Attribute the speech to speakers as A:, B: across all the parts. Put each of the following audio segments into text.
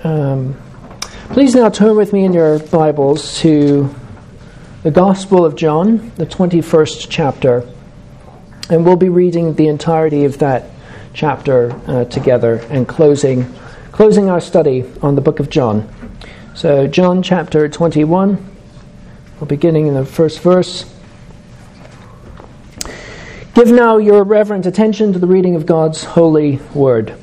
A: Please now turn with me in your Bibles to the Gospel of John, the 21st chapter. And we'll be reading the entirety of that chapter together and closing our study on the book of John. So John chapter 21, we're beginning in the first verse. Give now your reverent attention to the reading of God's holy word.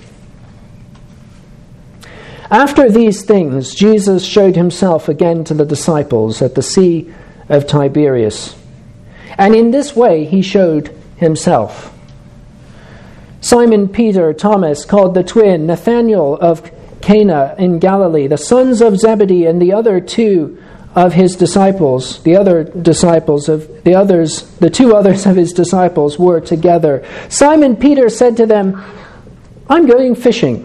A: After these things, Jesus showed himself again to the disciples at the Sea of Tiberias. And in this way he showed himself. Simon Peter, Thomas, called the twin, Nathanael of Cana in Galilee, the sons of Zebedee, and the other two of his disciples, the two others of his disciples were together. Simon Peter said to them, "I'm going fishing."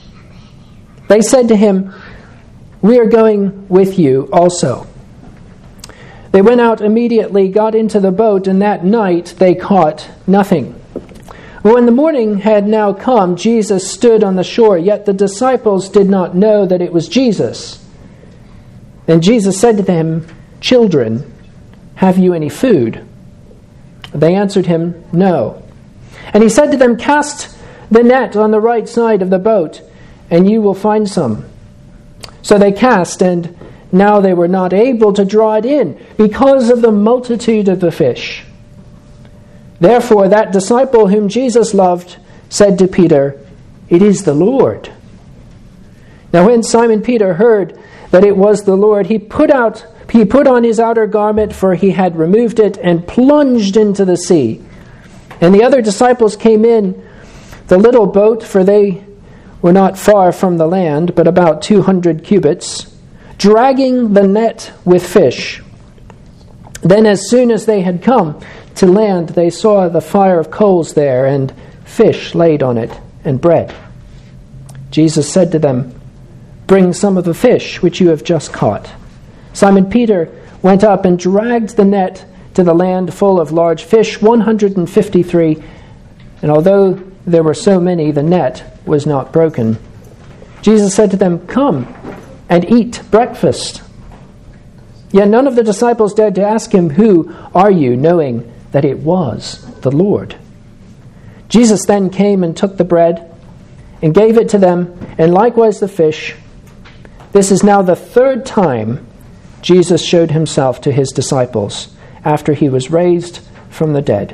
A: They said to him, "We are going with you also." They went out immediately, got into the boat, and that night they caught nothing. When the morning had now come, Jesus stood on the shore, yet the disciples did not know that it was Jesus. Then Jesus said to them, "Children, have you any food?" They answered him, "No." And he said to them, "Cast the net on the right side of the boat, and you will find some." So they cast, and now they were not able to draw it in because of the multitude of the fish. Therefore that disciple whom Jesus loved said to Peter, "It is the Lord." Now when Simon Peter heard that it was the Lord, he put on his outer garment, for he had removed it, and plunged into the sea. And the other disciples came in the little boat, for they were not far from the land, but about 200 cubits, dragging the net with fish. Then as soon as they had come to land, they saw the fire of coals there, and fish laid on it, and bread. Jesus said to them, "Bring some of the fish which you have just caught." Simon Peter went up and dragged the net to the land full of large fish, 153, and although there were so many, the net was not broken. Jesus said to them, "Come and eat breakfast." Yet none of the disciples dared to ask him, "Who are you?" knowing that it was the Lord. Jesus then came and took the bread and gave it to them, and likewise the fish. This is now the third time Jesus showed himself to his disciples after he was raised from the dead.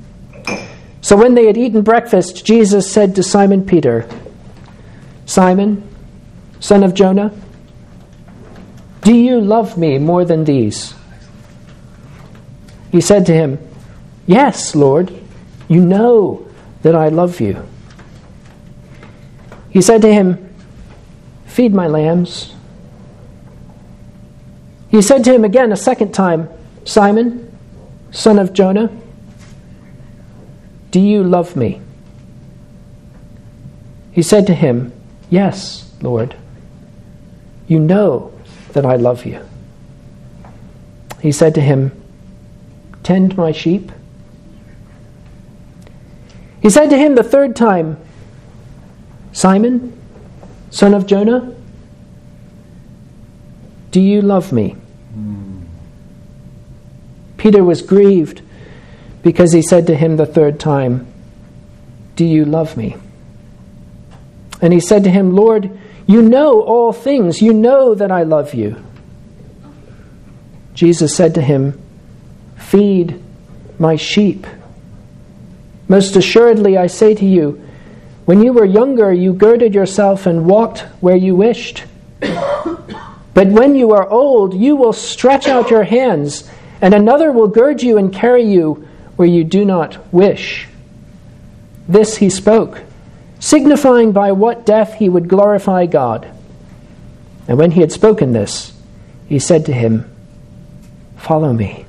A: So when they had eaten breakfast, Jesus said to Simon Peter, "Simon, son of Jonah, do you love me more than these?" He said to him, "Yes, Lord, you know that I love you." He said to him, "Feed my lambs." He said to him again a second time, "Simon, son of Jonah, do you love me?" He said to him, "Yes, Lord, you know that I love you." He said to him, "Tend my sheep." He said to him the third time, "Simon, son of Jonah, do you love me?" Peter was grieved because he said to him the third time, "Do you love me?" And he said to him, "Lord, you know all things. You know that I love you." Jesus said to him, "Feed my sheep. Most assuredly, I say to you, when you were younger, you girded yourself and walked where you wished. But when you are old, you will stretch out your hands, and another will gird you and carry you where you do not wish." This he spoke, signifying by what death he would glorify God. And when he had spoken this, he said to him, "Follow me."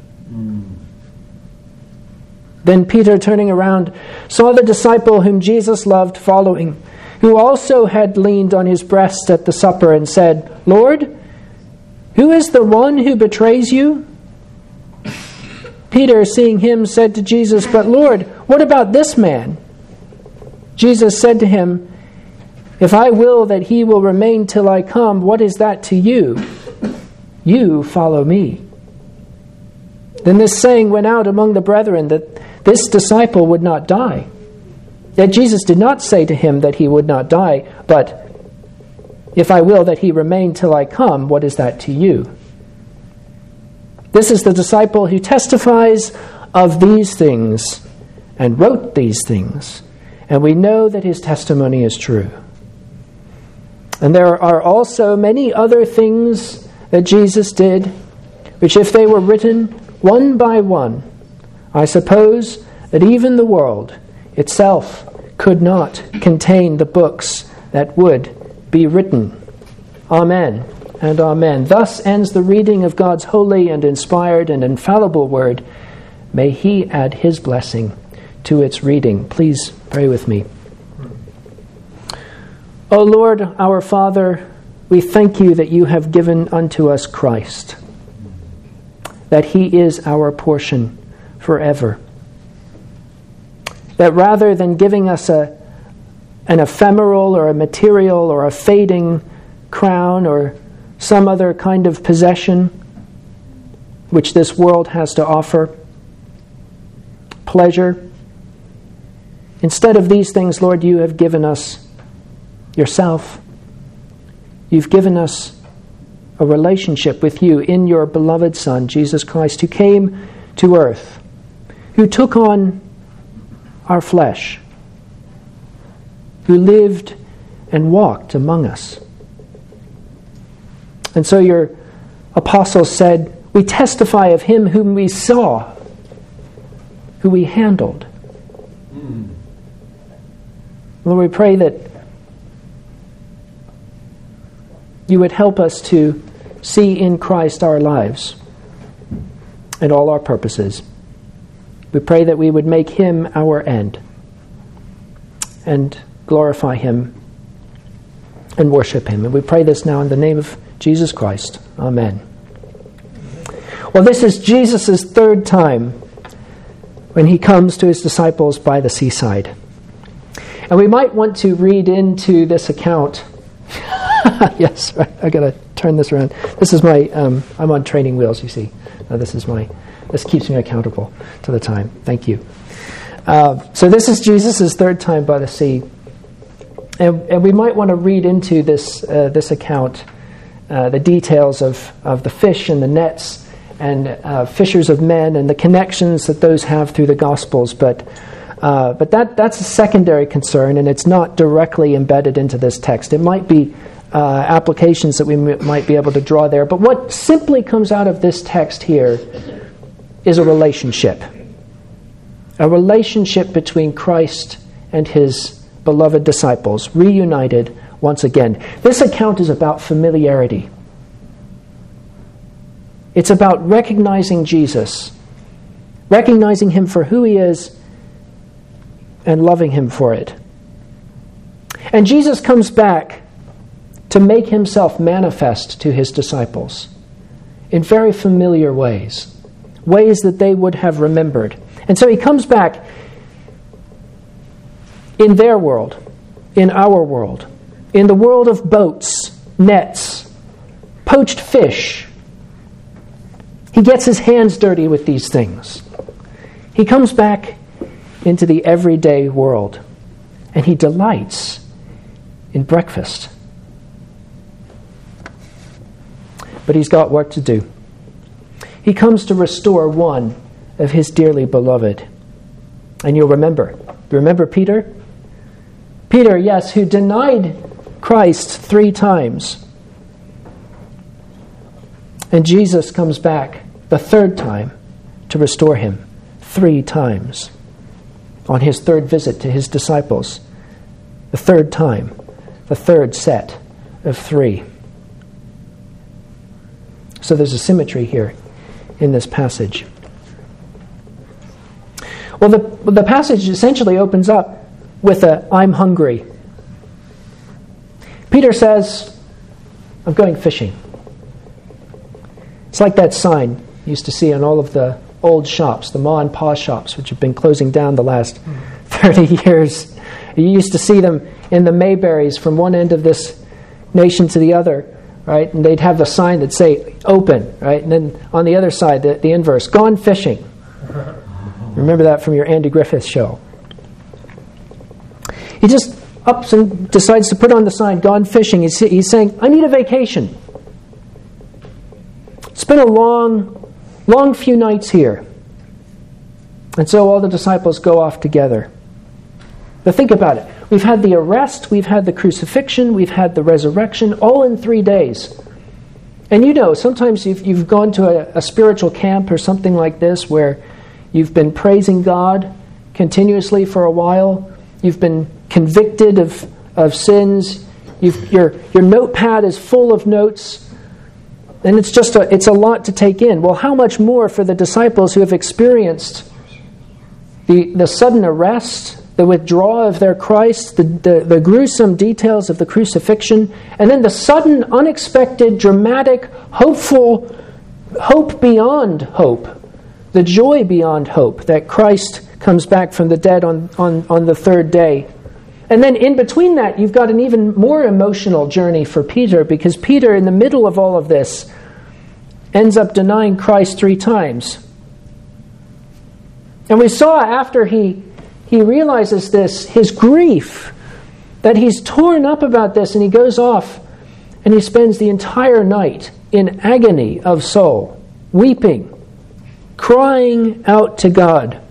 A: Then Peter, turning around, saw the disciple whom Jesus loved following, who also had leaned on his breast at the supper, and said, "Lord, who is the one who betrays you?" Peter, seeing him, said to Jesus, "But Lord, what about this man?" Jesus said to him, If I will that he will remain till I come, what is that to you? You follow me. Then this saying went out among the brethren that this disciple would not die. Yet Jesus did not say to him that he would not die, but, if I will that he remain till I come, what is that to you? This is the disciple who testifies of these things and wrote these things, and we know that his testimony is true. And there are also many other things that Jesus did, which if they were written one by one, I suppose that even the world itself could not contain the books that would be written. Amen and amen. Thus ends the reading of God's holy and inspired and infallible word. May He add His blessing to its reading. Please pray with me. O Lord, our Father, we thank you that you have given unto us Christ, that He is our portion forever. That rather than giving us an ephemeral or a material or a fading crown or some other kind of possession which this world has to offer, pleasure, instead of these things, Lord, you have given us yourself. You've given us a relationship with you in your beloved Son, Jesus Christ, who came to earth, who took on our flesh, who lived and walked among us. And so your apostles said, we testify of him whom we saw, who we handled. Lord, we pray that you would help us to see in Christ our lives and all our purposes. We pray that we would make him our end and glorify him and worship him. And we pray this now in the name of Jesus Christ. Amen. Well, this is Jesus' third time when he comes to his disciples by the seaside. And we might want to read into this account. Yes, right. I got to turn this around. This is my, I'm on training wheels, you see. This keeps me accountable to the time. Thank you. So this is Jesus' third time by the sea. And we might want to read into this account the details of the fish and the nets and fishers of men and the connections that those have through the Gospels. But that's a secondary concern, and it's not directly embedded into this text. It might be applications that we might be able to draw there. But what simply comes out of this text here is a relationship. A relationship between Christ and his beloved disciples, reunited once again. This account is about familiarity. It's about recognizing Jesus, recognizing him for who he is, and loving him for it. And Jesus comes back to make himself manifest to his disciples in very familiar ways, ways that they would have remembered. And so he comes back in their world, in our world, in the world of boats, nets, poached fish. He gets his hands dirty with these things. He comes back into the everyday world, and he delights in breakfast. But he's got work to do. He comes to restore one of his dearly beloved. And you'll remember Peter? Peter, yes, who denied Christ 3 times. And Jesus comes back the 3rd time to restore him 3 times. On his 3rd visit to his disciples, the 3rd time, the 3rd set of 3. So there's a symmetry here in this passage. Well, the passage essentially opens up with a I'm hungry. Peter says, I'm going fishing. It's like that sign you used to see in all of the old shops, the ma and pa shops, which have been closing down the last 30 years. You used to see them in the Mayberries from one end of this nation to the other, right? And they'd have the sign that say open, right? And then on the other side, the inverse, gone fishing. Remember that from your Andy Griffith show. He just ups and decides to put on the sign, gone fishing. He's saying, I need a vacation. It's been a long few nights here. And so all the disciples go off together. But think about it. We've had the arrest, we've had the crucifixion, we've had the resurrection, all in 3 days. And you know, sometimes you've gone to a spiritual camp or something like this where you've been praising God continuously for a while. You've been convicted of sins. Your notepad is full of notes. And it's a lot to take in. Well, how much more for the disciples who have experienced the sudden arrest, the withdrawal of their Christ, the gruesome details of the crucifixion, and then the sudden, unexpected, dramatic, hopeful, hope beyond hope, the joy beyond hope that Christ comes back from the dead on the third day. And then in between that, you've got an even more emotional journey for Peter, because Peter, in the middle of all of this, ends up denying Christ 3 times. And we saw after he realizes this, his grief, that he's torn up about this, and he goes off and he spends the entire night in agony of soul, weeping, crying out to God,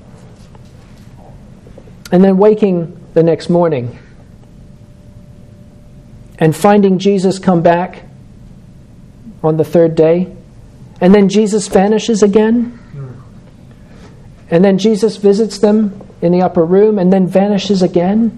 A: and then waking the next morning and finding Jesus come back on the third day, and then Jesus vanishes again, and then Jesus visits them in the upper room and then vanishes again.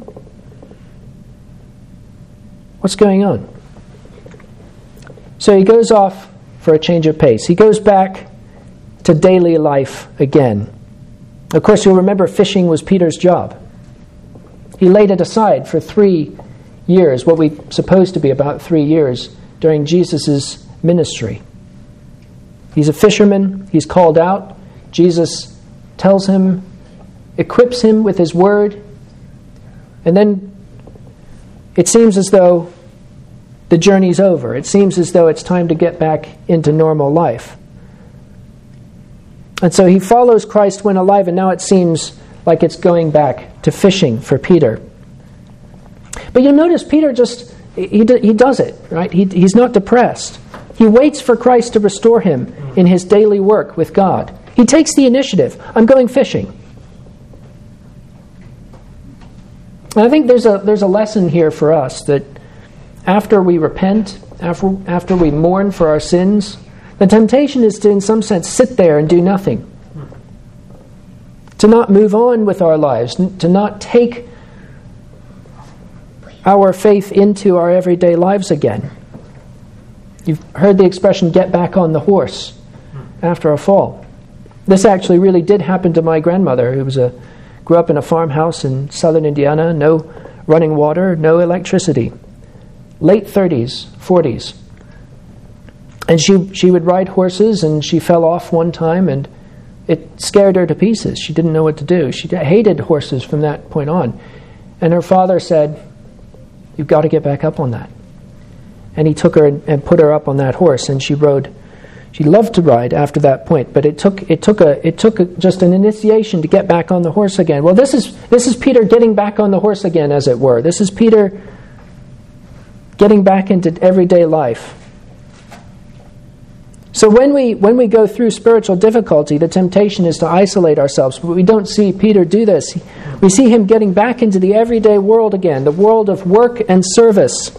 A: What's going on? So he goes off for a change of pace. He goes back to daily life again. Of course, you'll remember fishing was Peter's job. He laid it aside for 3 years, what we suppose to be about 3 years, during Jesus' ministry. He's a fisherman. He's called out. Jesus tells him, equips him with his word, and then it seems as though the journey's over. It seems as though it's time to get back into normal life. And so he follows Christ when alive, and now it seems like it's going back to fishing for Peter. But you'll notice Peter he does it, right? He's not depressed. He waits for Christ to restore him in his daily work with God. He takes the initiative. I'm going fishing. And I think there's a lesson here for us that after we repent, after we mourn for our sins, the temptation is to, in some sense, sit there and do nothing. To not move on with our lives, to not take our faith into our everyday lives again. You've heard the expression, get back on the horse after a fall. This actually really did happen to my grandmother, who grew up in a farmhouse in southern Indiana, no running water, no electricity. Late 30s, 40s. And she would ride horses, and she fell off one time, and it scared her to pieces. She didn't know what to do. She hated horses from that point on. And her father said, you've got to get back up on that. And he took her and put her up on that horse, and she rode. She loved to ride after that point, but it took just an initiation to get back on the horse again. Well, this is Peter getting back on the horse again, as it were. This is Peter getting back into everyday life. So when we go through spiritual difficulty, the temptation is to isolate ourselves. But we don't see Peter do this. We see him getting back into the everyday world again, the world of work and service.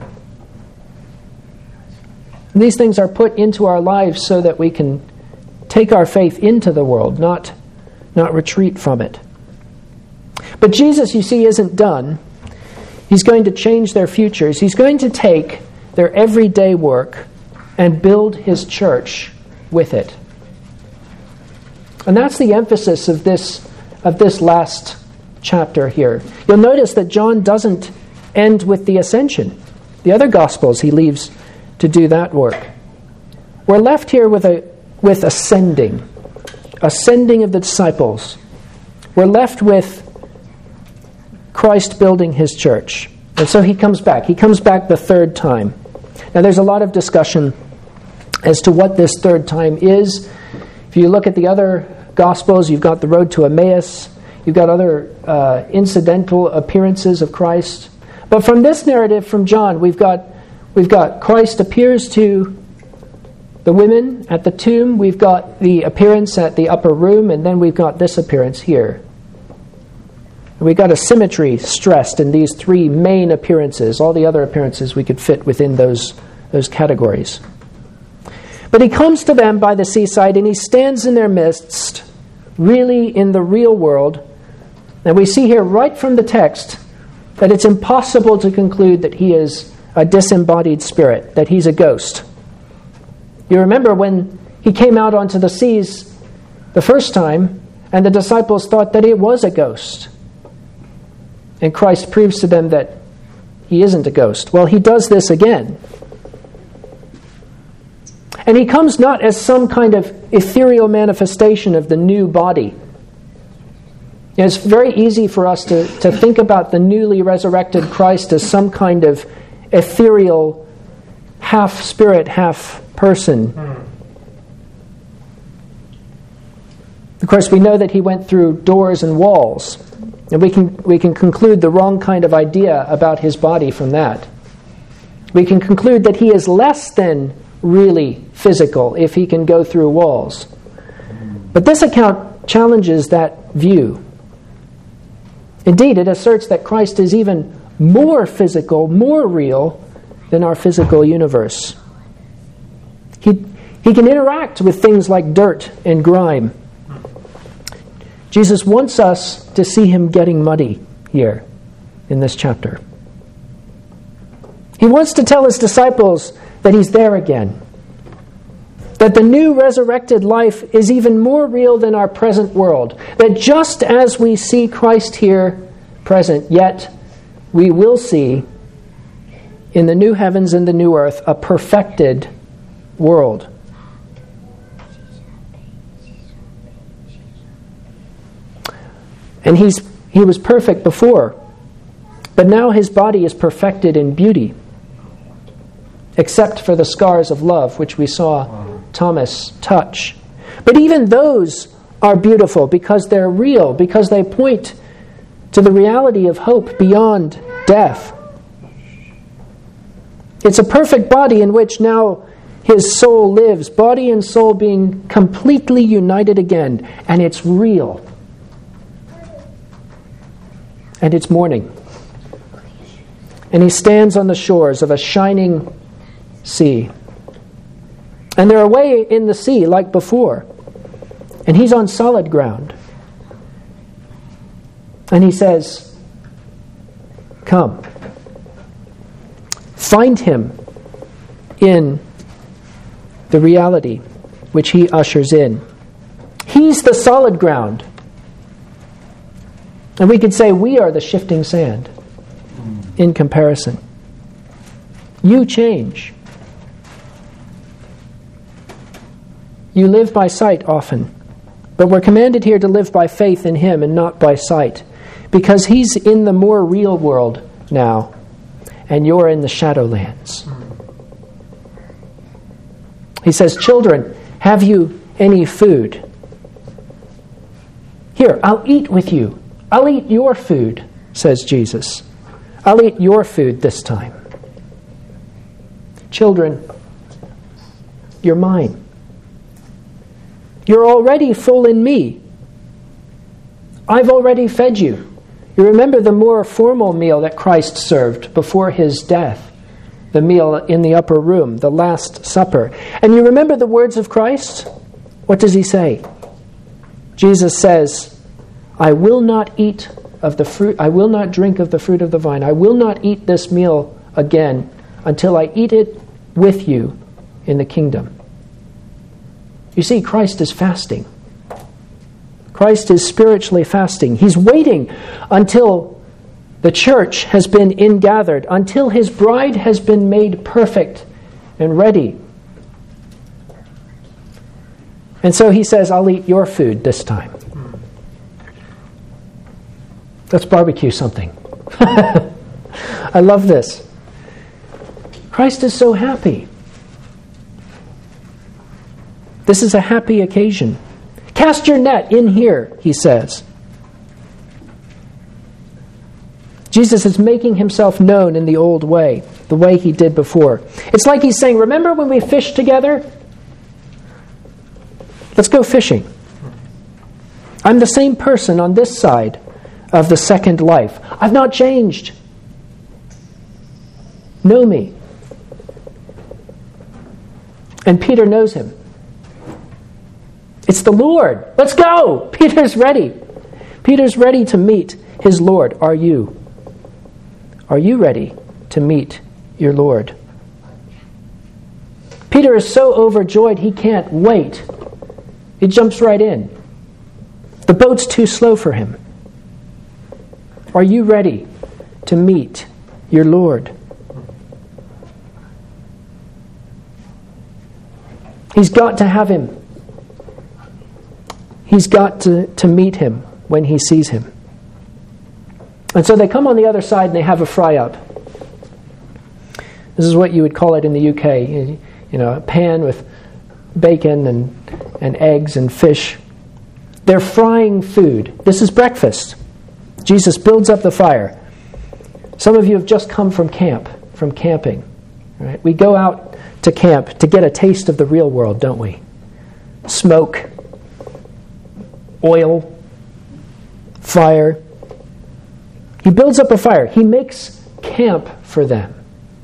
A: And these things are put into our lives so that we can take our faith into the world, not retreat from it. But Jesus, you see, isn't done. He's going to change their futures. He's going to take their everyday work and build his church with it. And that's the emphasis of this last chapter here. You'll notice that John doesn't end with the ascension. The other Gospels he leaves to do that work. We're left here with ascending of the disciples. We're left with Christ building his church. And so he comes back. He comes back the third time. Now there's a lot of discussion as to what this third time is. If you look at the other Gospels, you've got the road to Emmaus. You've got other incidental appearances of Christ. But from this narrative from John, we've got Christ appears to the women at the tomb. We've got the appearance at the upper room, and then we've got this appearance here. And we've got a symmetry stressed in these three main appearances. All the other appearances we could fit within those categories. But he comes to them by the seaside, and he stands in their midst, really in the real world. And we see here right from the text that it's impossible to conclude that he is a disembodied spirit, that he's a ghost. You remember when he came out onto the seas the first time, and the disciples thought that it was a ghost. And Christ proves to them that he isn't a ghost. Well, he does this again. And he comes not as some kind of ethereal manifestation of the new body. It's very easy for us to think about the newly resurrected Christ as some kind of ethereal, half spirit, half person. Of course, we know that he went through doors and walls, and we can conclude the wrong kind of idea about his body from that. We can conclude that he is less than really physical if he can go through walls. But this account challenges that view. Indeed, it asserts that Christ is even more physical, more real than our physical universe. He can interact with things like dirt and grime. Jesus wants us to see him getting muddy here in this chapter. He wants to tell his disciples that he's there again. That the new resurrected life is even more real than our present world. That just as we see Christ here present, yet we will see in the new heavens and the new earth a perfected world. And he was perfect before, but now his body is perfected in beauty, except for the scars of love, which we saw Thomas touch. But even those are beautiful because they're real, because they point to the reality of hope beyond death. It's a perfect body in which now his soul lives, body and soul being completely united again, and it's real. And it's morning. And he stands on the shores of a shining sea. And they're away in the sea like before. And he's on solid ground. And he says, "Come." Find him in the reality which he ushers in. He's the solid ground. And we could say we are the shifting sand in comparison. You change. You live by sight often, but we're commanded here to live by faith in him and not by sight, because he's in the more real world now, and you're in the shadowlands. He says, "Children, have you any food? Here, I'll eat with you. I'll eat your food," says Jesus. "I'll eat your food this time. Children, you're mine. You're already full in me. I've already fed you." You remember the more formal meal that Christ served before his death, the meal in the upper room, the Last Supper. And you remember the words of Christ? What does he say? Jesus says, "I will not eat of the fruit, I will not drink of the fruit of the vine. I will not eat this meal again until I eat it with you in the kingdom." You see, Christ is fasting. Christ is spiritually fasting. He's waiting until the church has been ingathered, until his bride has been made perfect and ready. And so he says, "I'll eat your food this time." Let's barbecue something. I love this. Christ is so happy. This is a happy occasion. Cast your net in here, he says. Jesus is making himself known in the old way, the way he did before. It's like he's saying, remember when we fished together? Let's go fishing. I'm the same person on this side of the second life. I've not changed. Know me. And Peter knows him. It's the Lord. Let's go. Peter's ready. Peter's ready to meet his Lord. Are you? Are you ready to meet your Lord? Peter is so overjoyed he can't wait. He jumps right in. The boat's too slow for him. Are you ready to meet your Lord? He's got to have him. He's got to meet him when he sees him. And so they come on the other side and they have a fry-up. This is what you would call it in the UK. You know, a pan with bacon and eggs and fish. They're frying food. This is breakfast. Jesus builds up the fire. Some of you have just come from camping. Right? We go out to camp to get a taste of the real world, don't we? Smoke, oil, fire. He builds up a fire. He makes camp for them.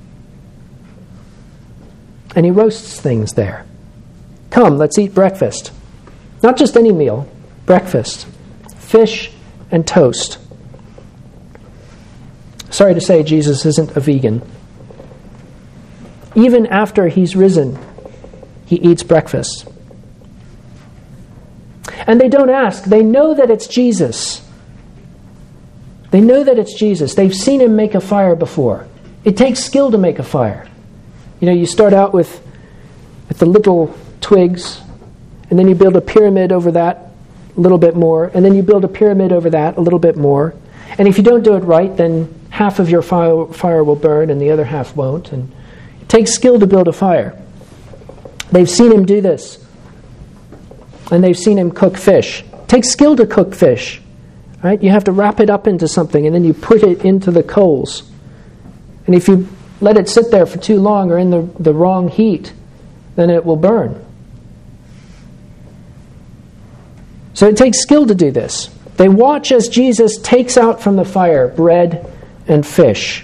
A: And he roasts things there. Come, let's eat breakfast. Not just any meal, breakfast. Fish and toast. Sorry to say, Jesus isn't a vegan. Even after he's risen, he eats breakfast. And they don't ask. They know that it's Jesus. They know that it's Jesus. They've seen him make a fire before. It takes skill to make a fire. You know, you start out with the little twigs, and then you build a pyramid over that a little bit more, and then you build a pyramid over that a little bit more. And if you don't do it right, then half of your fire will burn and the other half won't. And it takes skill to build a fire. They've seen him do this. And they've seen him cook fish. It takes skill to cook fish. Right? You have to wrap it up into something and then you put it into the coals. And if you let it sit there for too long or in the wrong heat, then it will burn. So it takes skill to do this. They watch as Jesus takes out from the fire bread and fish.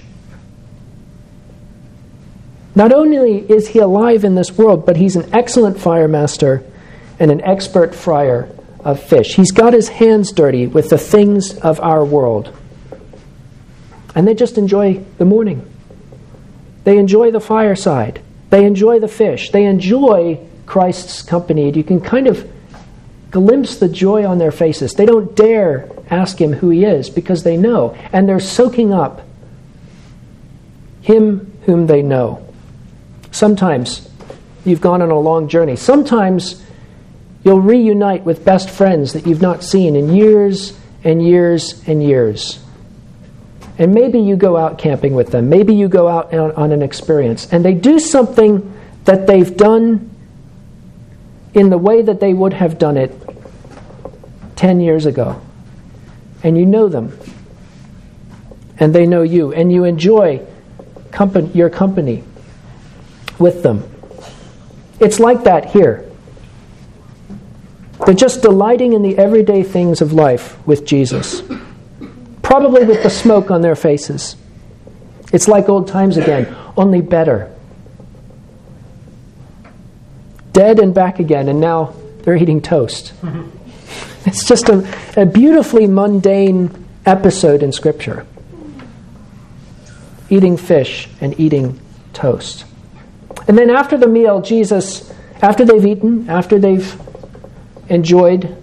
A: Not only is he alive in this world, but he's an excellent fire master and an expert fryer of fish. He's got his hands dirty with the things of our world. And they just enjoy the morning. They enjoy the fireside. They enjoy the fish. They enjoy Christ's company. You can kind of glimpse the joy on their faces. They don't dare ask him who he is because they know. And they're soaking up him whom they know. Sometimes you've gone on a long journey. Sometimes you'll reunite with best friends that you've not seen in years and years and years. And maybe you go out camping with them. Maybe you go out on an experience. And they do something that they've done in the way that they would have done it 10 years ago. And you know them. And they know you. And you enjoy your company with them. It's like that here. They're just delighting in the everyday things of life with Jesus. Probably with the smoke on their faces. It's like old times again, only better. Dead and back again, and now they're eating toast. It's just a beautifully mundane episode in Scripture. Eating fish and eating toast. And then after the meal, Jesus, after they've eaten, after they've enjoyed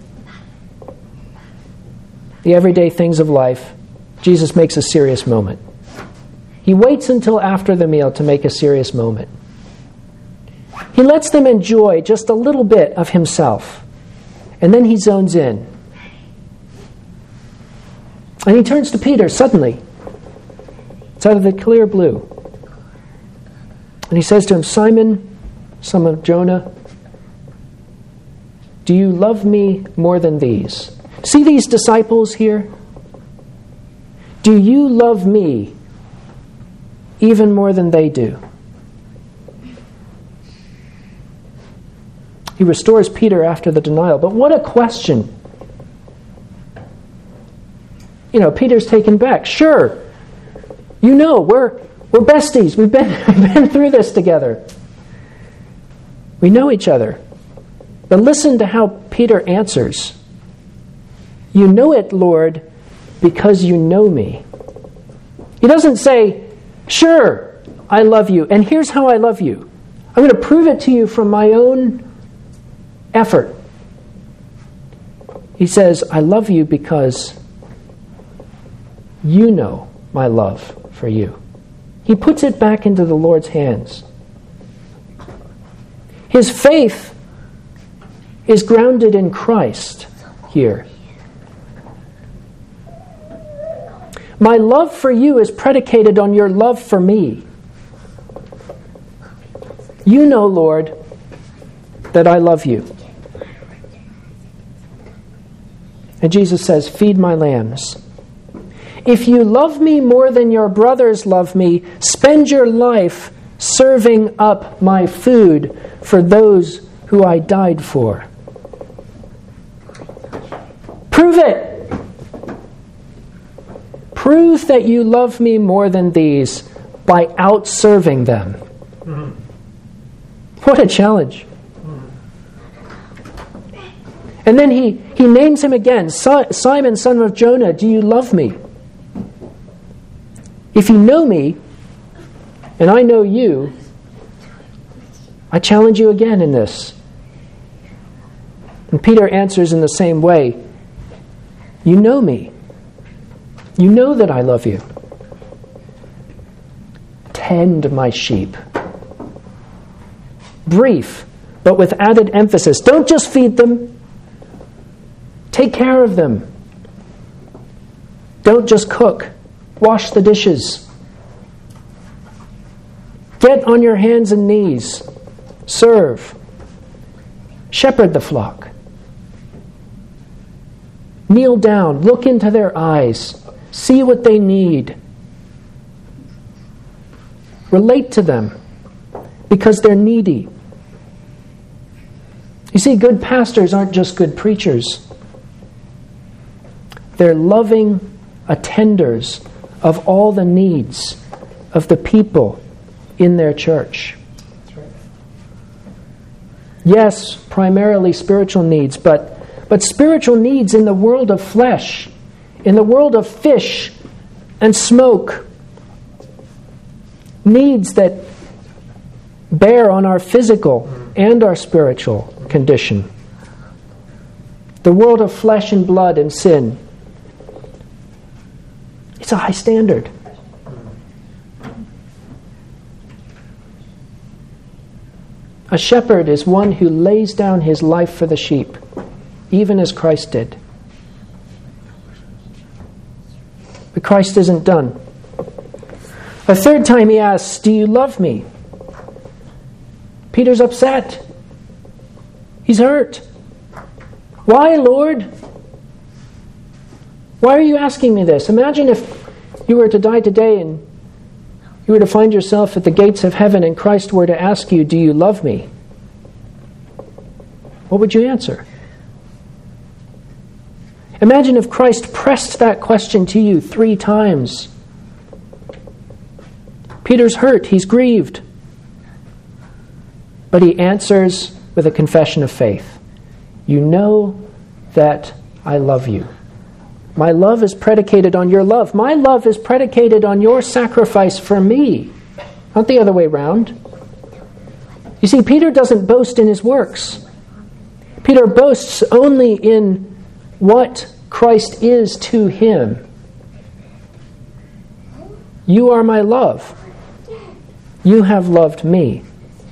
A: the everyday things of life, Jesus makes a serious moment. He waits until after the meal to make a serious moment. He lets them enjoy just a little bit of himself. And then he zones in. And he turns to Peter suddenly. It's out of the clear blue. And he says to him, Simon, son of Jonah, do you love me more than these? See these disciples here? Do you love me even more than they do? He restores Peter after the denial. But what a question. Peter's taken back. Sure, we're besties. We've been through this together. We know each other. But listen to how Peter answers. You know it, Lord, because you know me. He doesn't say, sure, I love you, and here's how I love you. I'm going to prove it to you from my own effort. He says, I love you because you know my love for you. He puts it back into the Lord's hands. His faith is grounded in Christ here. My love for you is predicated on your love for me. You know, Lord, that I love you. And Jesus says, feed my lambs. If you love me more than your brothers love me, spend your life serving up my food for those who I died for. Prove it. Prove that you love me more than these by out-serving them. Mm-hmm. What a challenge. And then he names him again. Simon, son of Jonah, do you love me? If you know me, and I know you, I challenge you again in this. And Peter answers in the same way. You know me. You know that I love you. Tend my sheep. Brief, but with added emphasis. Don't just feed them. Take care of them. Don't just cook. Wash the dishes. Get on your hands and knees. Serve. Shepherd the flock. Kneel down. Look into their eyes. See what they need. Relate to them because they're needy. You see, good pastors aren't just good preachers. They're loving attenders of all the needs of the people in their church. Yes, primarily spiritual needs, but spiritual needs in the world of flesh, in the world of fish and smoke, needs that bear on our physical and our spiritual condition. The world of flesh and blood and sin. It's a high standard. A shepherd is one who lays down his life for the sheep, even as Christ did. But Christ isn't done. A third time he asks, do you love me? Peter's upset. He's hurt. Why, Lord? Why are you asking me this? Imagine if you were to die today and you were to find yourself at the gates of heaven and Christ were to ask you, do you love me? What would you answer? Imagine if Christ pressed that question to you 3 times. Peter's hurt. He's grieved. But he answers with a confession of faith. You know that I love you. My love is predicated on your love. My love is predicated on your sacrifice for me, not the other way around. You see, Peter doesn't boast in his works. Peter boasts only in what Christ is to him. You are my love. You have loved me.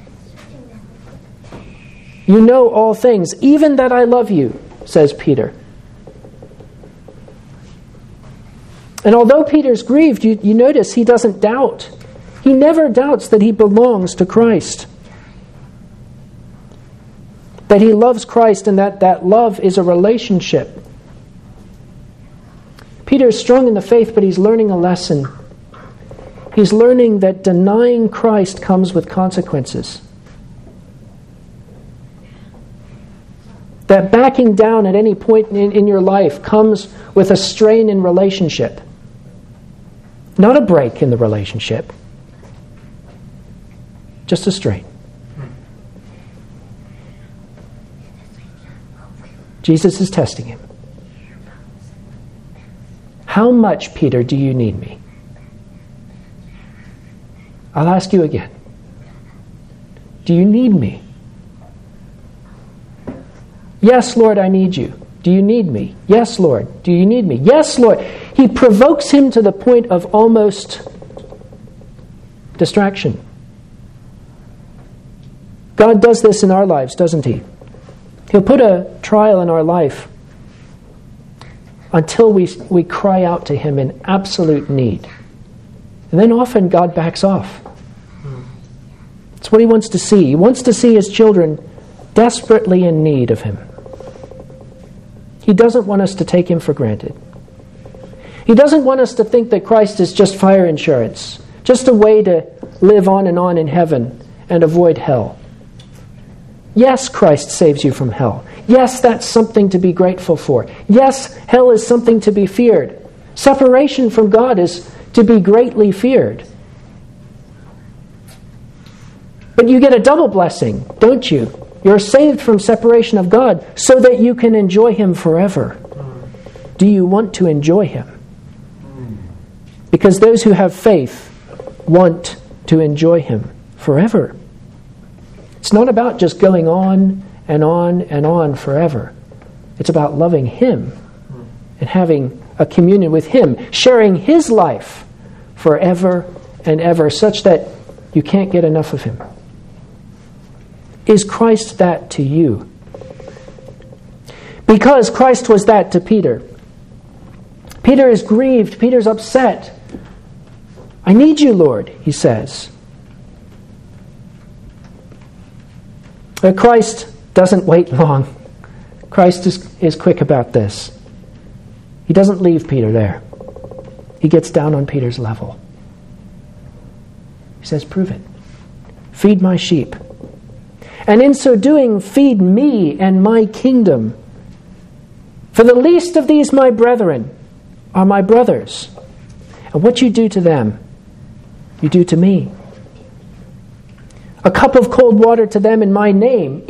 A: You know all things, even that I love you, says Peter. And although Peter's grieved, you notice he doesn't doubt. He never doubts that he belongs to Christ. That he loves Christ and that love is a relationship. Peter is strong in the faith, but he's learning a lesson. He's learning that denying Christ comes with consequences. That backing down at any point in your life comes with a strain in relationship. Not a break in the relationship. Just a strain. Jesus is testing him. How much, Peter, do you need me? I'll ask you again. Do you need me? Yes, Lord, I need you. Do you need me? Yes, Lord. Do you need me? Yes, Lord. He provokes him to the point of almost distraction. God does this in our lives, doesn't he? He'll put a trial in our life until we cry out to him in absolute need. And then often God backs off. It's what he wants to see. He wants to see his children desperately in need of him. He doesn't want us to take him for granted. He doesn't want us to think that Christ is just fire insurance, just a way to live on in heaven and avoid hell. Yes, Christ saves you from hell. Yes, that's something to be grateful for. Yes, hell is something to be feared. Separation from God is to be greatly feared. But you get a double blessing, don't you? You're saved from separation of God so that you can enjoy him forever. Do you want to enjoy him? Because those who have faith want to enjoy him forever. It's not about just going on and on and on forever. It's about loving him and having a communion with him, sharing his life forever and ever, such that you can't get enough of him. Is Christ that to you? Because Christ was that to Peter. Peter is grieved. Peter's upset. I need you, Lord, he says. But Christ doesn't wait long. Christ is quick about this. He doesn't leave Peter there. He gets down on Peter's level. He says, prove it. Feed my sheep. And in so doing, feed me and my kingdom. For the least of these my brethren are my brothers. And what you do to them, you do to me. A cup of cold water to them in my name,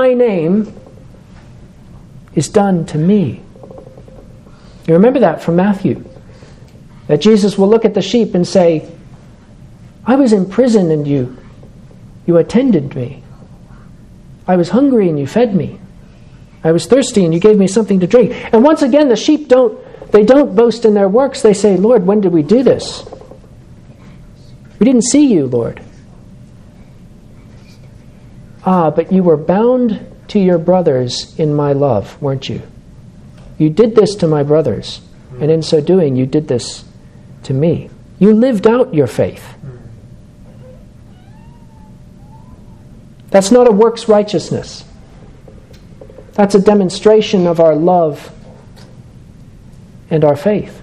A: is done to me. You remember that from Matthew. That Jesus will look at the sheep and say, I was in prison and you attended me. I was hungry and you fed me. I was thirsty and you gave me something to drink. And once again, the sheep don't boast in their works. They say, Lord, when did we do this? We didn't see you, Lord. Ah, but you were bound to your brothers in my love, weren't you? You did this to my brothers, and in so doing, you did this to me. You lived out your faith. That's not a works righteousness. That's a demonstration of our love and our faith.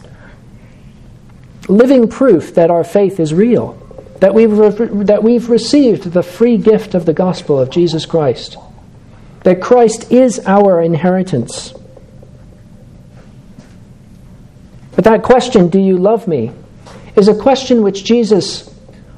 A: Living proof that our faith is real, that we've received the free gift of the gospel of Jesus Christ, that Christ is our inheritance. But that question, do you love me, is a question which Jesus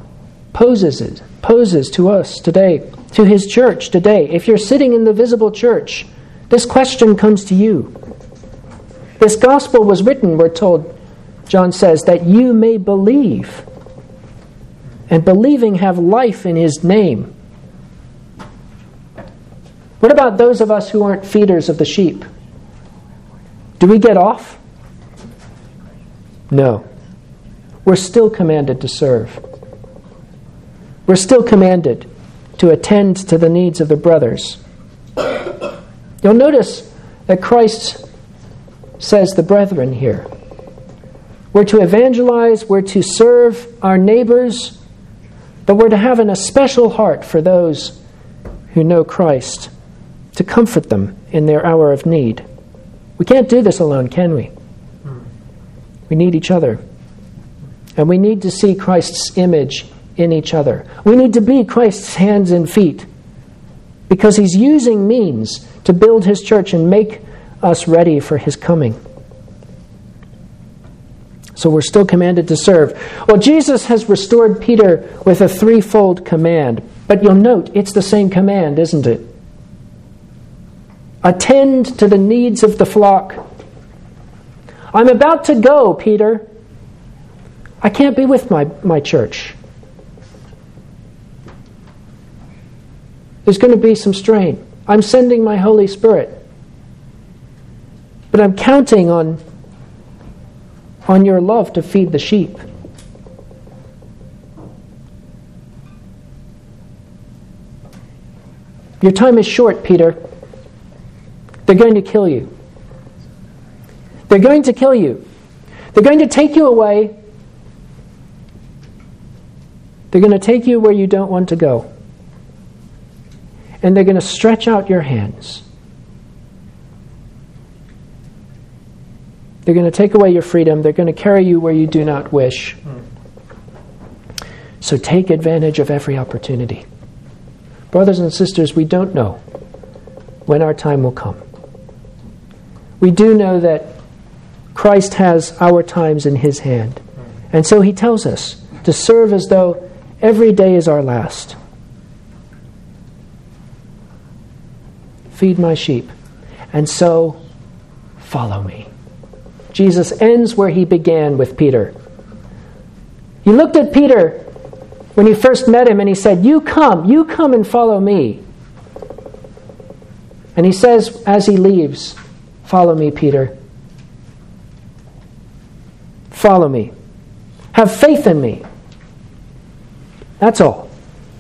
A: poses to us today, to his church today. If you're sitting in the visible church, this question comes to you. This gospel was written, we're told, John says, that you may believe, and believing have life in his name. What about those of us who aren't feeders of the sheep? Do we get off? No. We're still commanded to serve. We're still commanded to attend to the needs of the brothers. You'll notice that Christ says the brethren here. We're to evangelize, we're to serve our neighbors, but we're to have a special heart for those who know Christ, to comfort them in their hour of need. We can't do this alone, can we? We need each other. And we need to see Christ's image in each other. We need to be Christ's hands and feet, because he's using means to build his church and make us ready for his coming. So we're still commanded to serve. Well, Jesus has restored Peter with a threefold command. But you'll note, it's the same command, isn't it? Attend to the needs of the flock. I'm about to go, Peter. I can't be with my church. There's going to be some strain. I'm sending my Holy Spirit. But I'm counting on your love to feed the sheep. Your time is short, Peter. They're going to kill you. They're going to kill you. They're going to take you away. They're going to take you where you don't want to go. And they're going to stretch out your hands. They're going to take away your freedom. They're going to carry you where you do not wish. So take advantage of every opportunity. Brothers and sisters, we don't know when our time will come. We do know that Christ has our times in his hand. And so he tells us to serve as though every day is our last. Feed my sheep, and so follow me. Jesus ends where he began with Peter. He looked at Peter when he first met him and he said, you come and follow me. And he says as he leaves, follow me, Peter. Follow me. Have faith in me. That's all.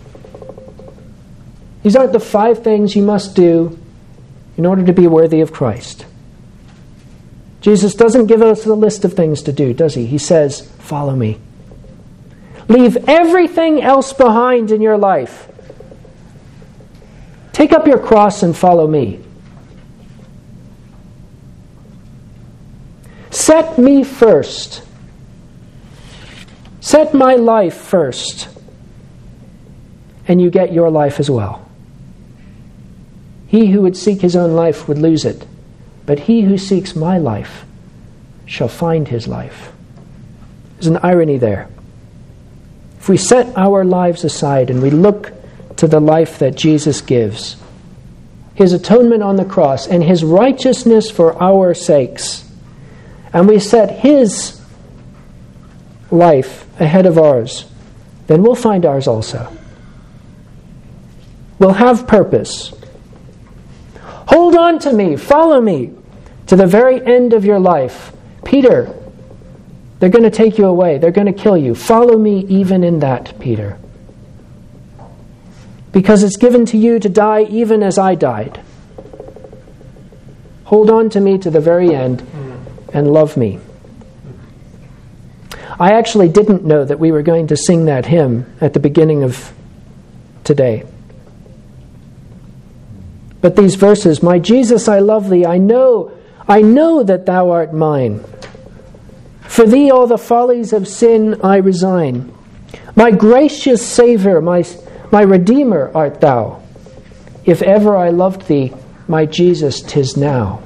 A: These aren't the 5 things you must do in order to be worthy of Christ. Jesus doesn't give us a list of things to do, does he? He says, follow me. Leave everything else behind in your life. Take up your cross and follow me. Set me first. Set my life first. And you get your life as well. He who would seek his own life would lose it. But he who seeks my life shall find his life. There's an irony there. If we set our lives aside and we look to the life that Jesus gives, his atonement on the cross and his righteousness for our sakes, and we set his life ahead of ours, then we'll find ours also. We'll have purpose. Hold on to me, follow me to the very end of your life. Peter, they're going to take you away. They're going to kill you. Follow me even in that, Peter. Because it's given to you to die even as I died. Hold on to me to the very end and love me. I actually didn't know that we were going to sing that hymn at the beginning of today. But these verses, my Jesus, I love thee. I know that thou art mine. For thee all the follies of sin I resign. My gracious Savior, my Redeemer art thou. If ever I loved thee, my Jesus, 'tis now.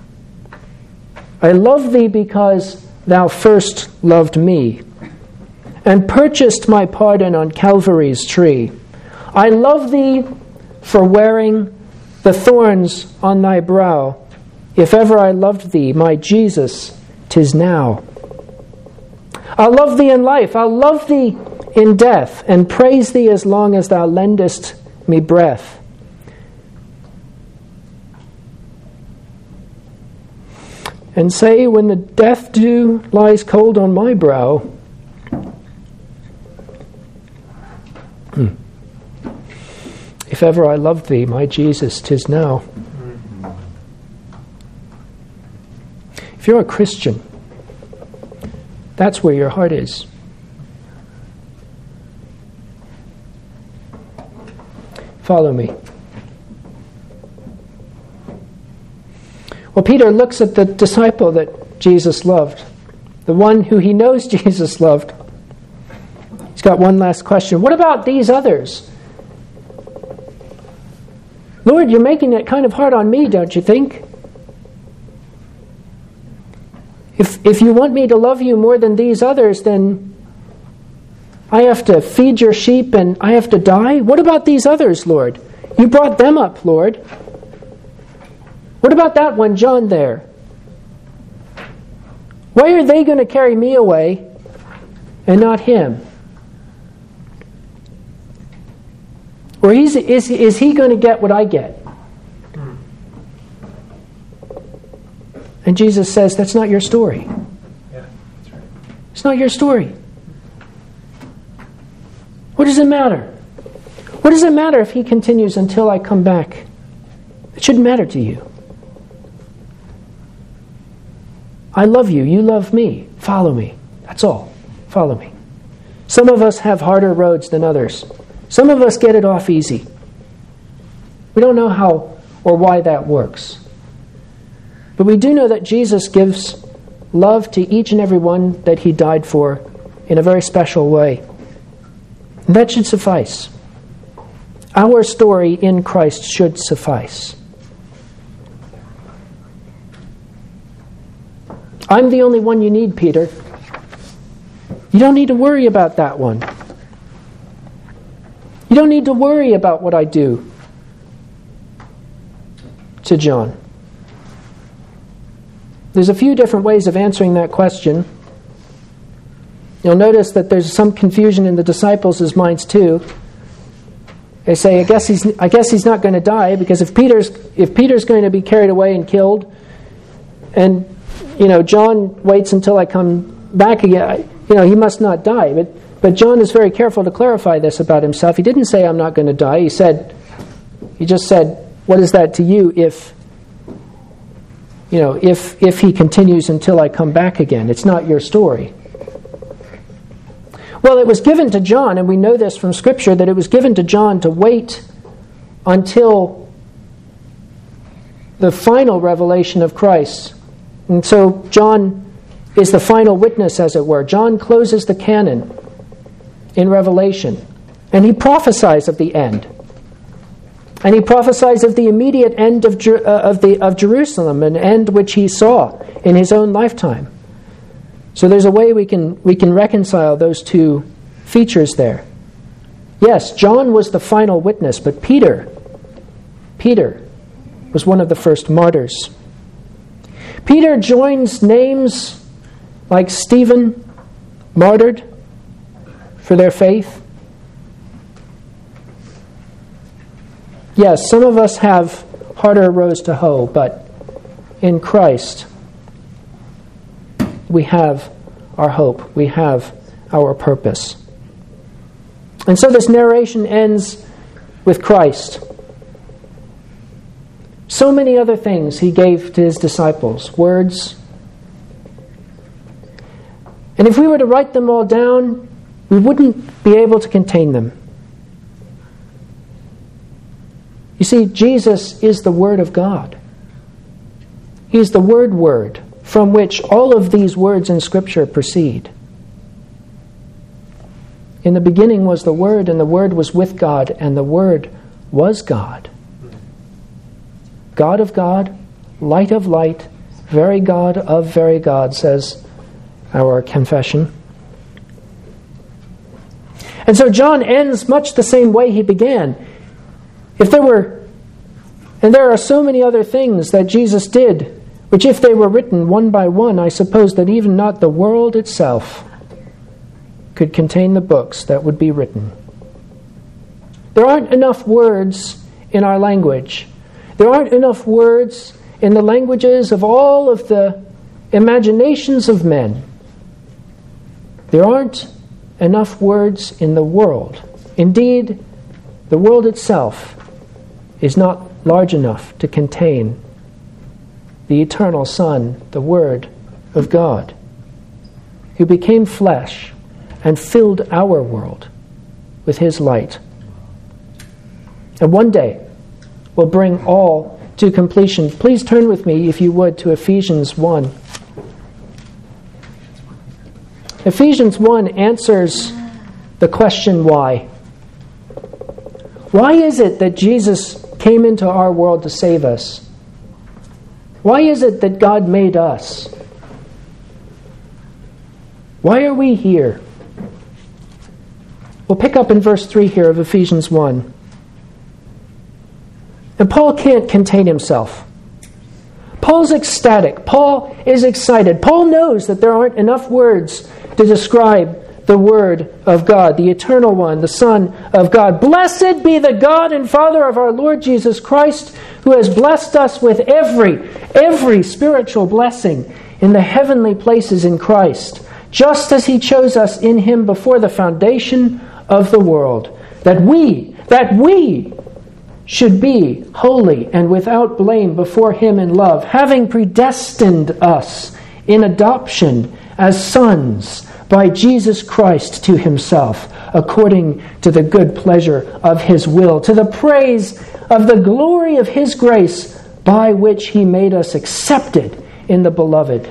A: I love thee because thou first loved me and purchased my pardon on Calvary's tree. I love thee for wearing the thorns on thy brow. If ever I loved thee, my Jesus, 'tis now. I'll love thee in life, I'll love thee in death, and praise thee as long as thou lendest me breath. And say, when the death dew lies cold on my brow, if ever I loved thee, my Jesus, 'tis now. If you're a Christian, That's where your heart is. Follow me. Well, Peter looks at the disciple that Jesus loved, the one who he knows Jesus loved. He's got one last question. What about these others? Lord, you're making it kind of hard on me, don't you think? If you want me to love you more than these others, then I have to feed your sheep and I have to die? What about these others, Lord? You brought them up, Lord. What about that one, John, there? Why are they going to carry me away and not him? Or is he going to get what I get? And Jesus says, that's not your story.
B: Yeah, that's right.
A: It's not your story. What does it matter? What does it matter if he continues until I come back? It shouldn't matter to you. I love you. You love me. Follow me. That's all. Follow me. Some of us have harder roads than others. Some of us get it off easy. We don't know how or why that works. But we do know that Jesus gives love to each and every one that he died for in a very special way. And that should suffice. Our story in Christ should suffice. I'm the only one you need, Peter. You don't need to worry about that one. You don't need to worry about what I do to John. There's a few different ways of answering that question. You'll notice that there's some confusion in the disciples' minds too. They say, I guess he's not going to die, because if Peter's going to be carried away and killed, and John waits until I come back again, he must not die. But John is very careful to clarify this about himself. He didn't say, I'm not going to die. He just said, what is that to you if he continues until I come back again? It's not your story. Well, it was given to John, and we know this from Scripture, that it was given to John to wait until the final revelation of Christ. And so John is the final witness, as it were. John closes the canon in Revelation, and he prophesies of the end. And he prophesies of the immediate end of Jerusalem, an end which he saw in his own lifetime. So there's a way we can reconcile those two features there. Yes, John was the final witness, but Peter was one of the first martyrs. Peter joins names like Stephen, martyred for their faith. Yes, some of us have harder rows to hoe, but in Christ we have our hope, we have our purpose. And so this narration ends with Christ. So many other things he gave to his disciples, words. And if we were to write them all down, we wouldn't be able to contain them. You see, Jesus is the Word of God. He is the Word from which all of these words in Scripture proceed. In the beginning was the Word, and the Word was with God, and the Word was God. God of God, light of light, very God of very God, says our confession. And so John ends much the same way he began. And there are so many other things that Jesus did, which if they were written one by one, I suppose that even not the world itself could contain the books that would be written. There aren't enough words in our language. There aren't enough words in the languages of all of the imaginations of men. There aren't enough words in the world. Indeed, the world itself is not large enough to contain the eternal Son, the Word of God. who became flesh and filled our world with his light. And one day will bring all to completion. Please turn with me, if you would, to Ephesians 1. Ephesians 1 answers the question why. Why is it that Jesus came into our world to save us? Why is it that God made us? Why are we here? We'll pick up in verse 3 here of Ephesians 1. And Paul can't contain himself. Paul's ecstatic. Paul is excited. Paul knows that there aren't enough words to describe the Word of God, the Eternal One, the Son of God. Blessed be the God and Father of our Lord Jesus Christ, who has blessed us with every spiritual blessing in the heavenly places in Christ, just as he chose us in him before the foundation of the world, that we should be holy and without blame before him in love, having predestined us in adoption as sons by Jesus Christ to himself, according to the good pleasure of his will, to the praise of the glory of his grace, by which he made us accepted in the Beloved.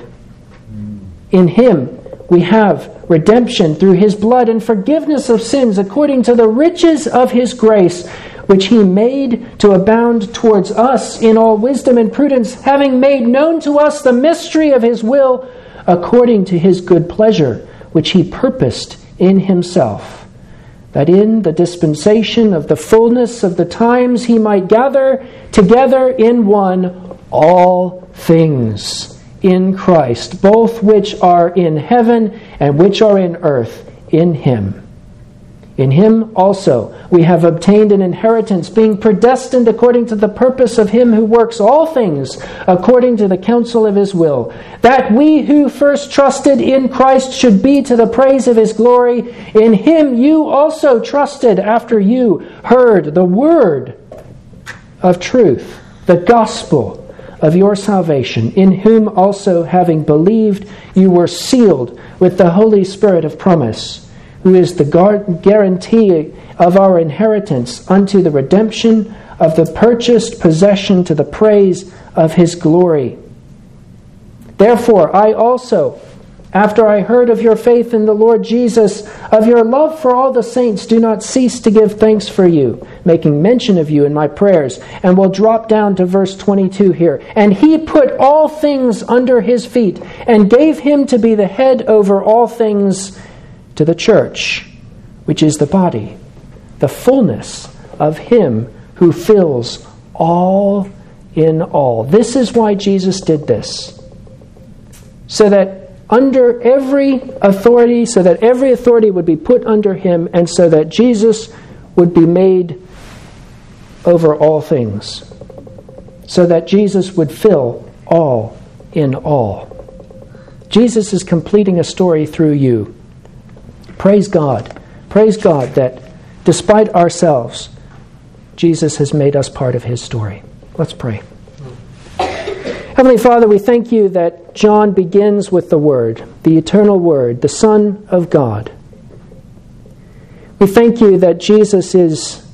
A: In him we have redemption through his blood and forgiveness of sins, according to the riches of his grace, which he made to abound towards us in all wisdom and prudence, having made known to us the mystery of his will, according to his good pleasure, which he purposed in himself, that in the dispensation of the fullness of the times he might gather together in one all things in Christ, both which are in heaven and which are in earth, in him. In him also we have obtained an inheritance, being predestined according to the purpose of him who works all things according to the counsel of his will, that we who first trusted in Christ should be to the praise of his glory. In him you also trusted after you heard the word of truth, the gospel of your salvation, in whom also, having believed, you were sealed with the Holy Spirit of promise, who is the guarantee of our inheritance unto the redemption of the purchased possession, to the praise of his glory. Therefore I also, after I heard of your faith in the Lord Jesus, of your love for all the saints, do not cease to give thanks for you, making mention of you in my prayers. And we'll drop down to verse 22 here. And he put all things under his feet, and gave him to be the head over all things to the church, which is the body, the fullness of him who fills all in all. This is why Jesus did this. So that every authority would be put under him, and so that Jesus would be made over all things. So that Jesus would fill all in all. Jesus is completing a story through you. Praise God. Praise God that despite ourselves, Jesus has made us part of his story. Let's pray. Heavenly Father, we thank you that John begins with the Word, the eternal Word, the Son of God. We thank you that Jesus is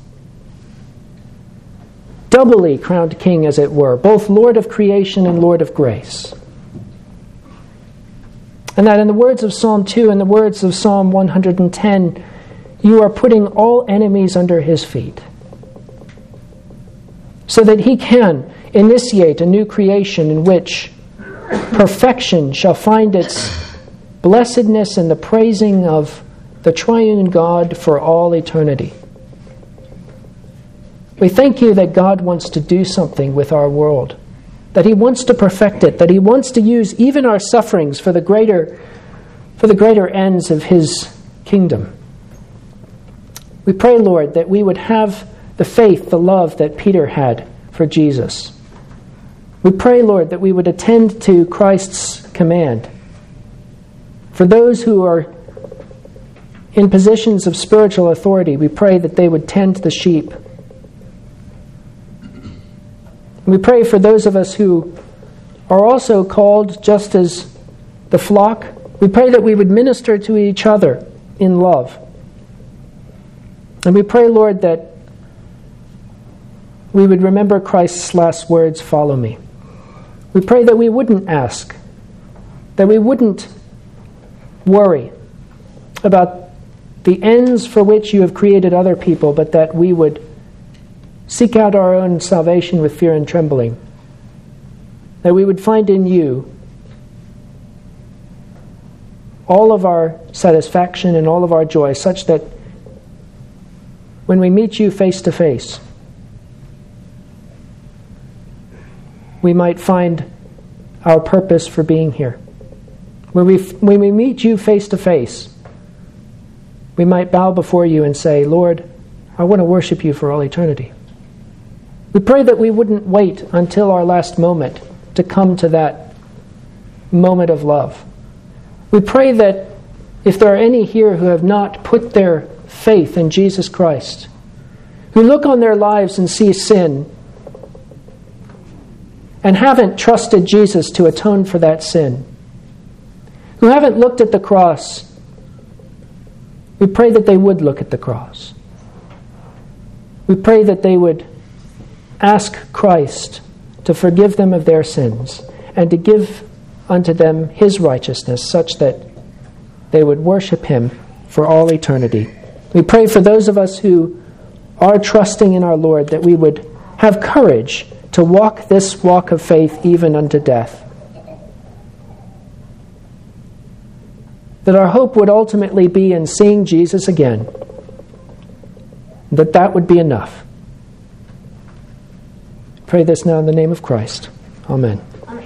A: doubly crowned King, as it were, both Lord of creation and Lord of grace. And that in the words of Psalm 2 and the words of Psalm 110, you are putting all enemies under his feet, so that he can initiate a new creation in which perfection shall find its blessedness in the praising of the triune God for all eternity. We thank you that God wants to do something with our world, that he wants to perfect it, that he wants to use even our sufferings for the greater ends of his kingdom. We pray, Lord, that we would have the faith, the love that Peter had for Jesus. We pray, Lord, that we would attend to Christ's command. For those who are in positions of spiritual authority, we pray that they would tend the sheep. We pray for those of us who are also called, just as the flock, We pray that we would minister to each other in love. And we pray, Lord, that we would remember Christ's last words, "Follow me." We pray that we wouldn't ask, that we wouldn't worry about the ends for which you have created other people, but that we would seek out our own salvation with fear and trembling. That we would find in you all of our satisfaction and all of our joy, such that when we meet you face to face, we might find our purpose for being here. When we meet you face to face, we might bow before you and say, "Lord, I want to worship you for all eternity." We pray that we wouldn't wait until our last moment to come to that moment of love. We pray that if there are any here who have not put their faith in Jesus Christ, who look on their lives and see sin, and haven't trusted Jesus to atone for that sin, who haven't looked at the cross, we pray that they would look at the cross. We pray that they would ask Christ to forgive them of their sins and to give unto them his righteousness, such that they would worship him for all eternity. We pray for those of us who are trusting in our Lord, that we would have courage to walk this walk of faith even unto death. That our hope would ultimately be in seeing Jesus again. That would be enough. Pray this now in the name of Christ. Amen.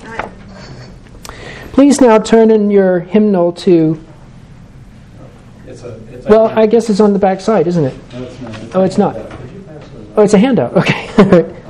A: Please now turn in your hymnal to... I guess it's on the back side, isn't it?
B: No, it's not.
A: Oh, it's not. Oh, it's a handout. Okay.